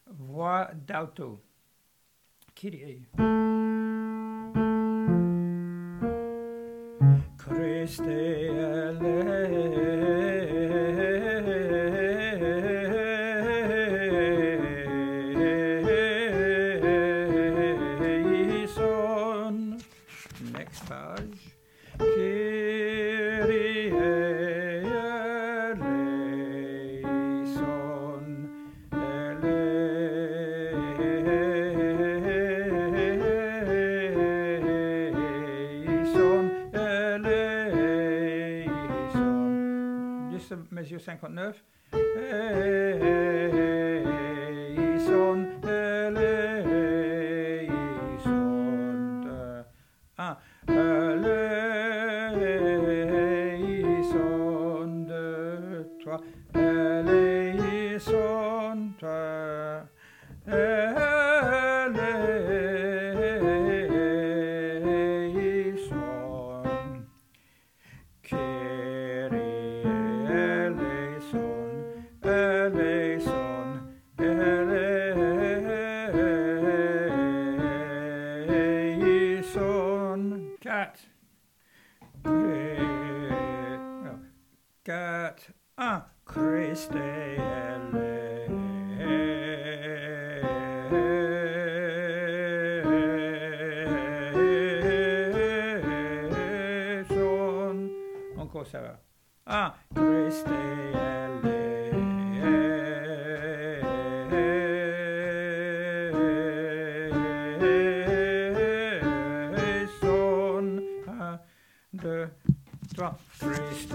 voix d'alto. Kyrie. Christe eleison. Next page. Kyrie eleison. Mesure 59. Eleison, eleison. Un. Eleison, deux, trois. Eleison, trois. Eleison. Kyrie eleison, eleison, eleison. Quatre. Quatre. Un. Christe eleison. Encore ça va. Un. Christe eleison. Un, deux, trois. Christe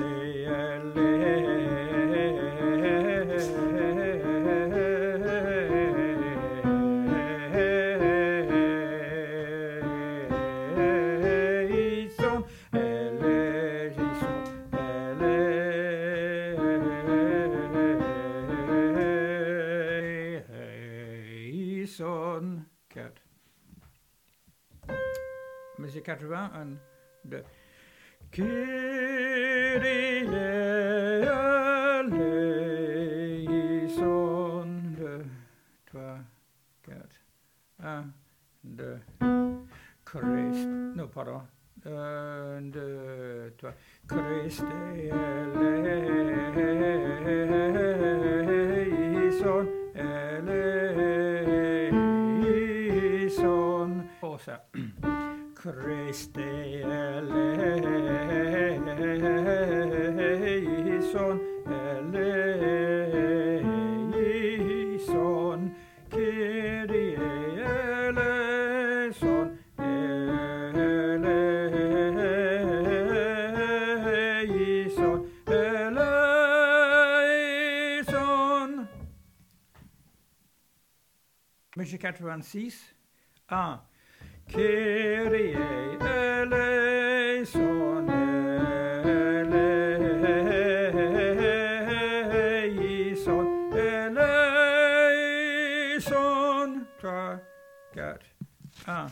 eleison. Eleison. Quatre. Mesure 80. Un, deux. Kyrie eleison. Deux, trois, quatre. Un, deux. Christ. Non, pardon. Un, deux, trois. Christe eleison. Eleison. Oh, ça. Christe eleison, eleison, Kyrie eleison, eleison, eleison. Mesure 86. 1. Kyrie eleison, eleison, eleison. 3, 4, 1.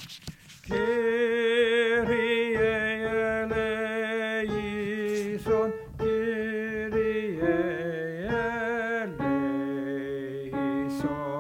Kyrie eleison, Kyrie eleison.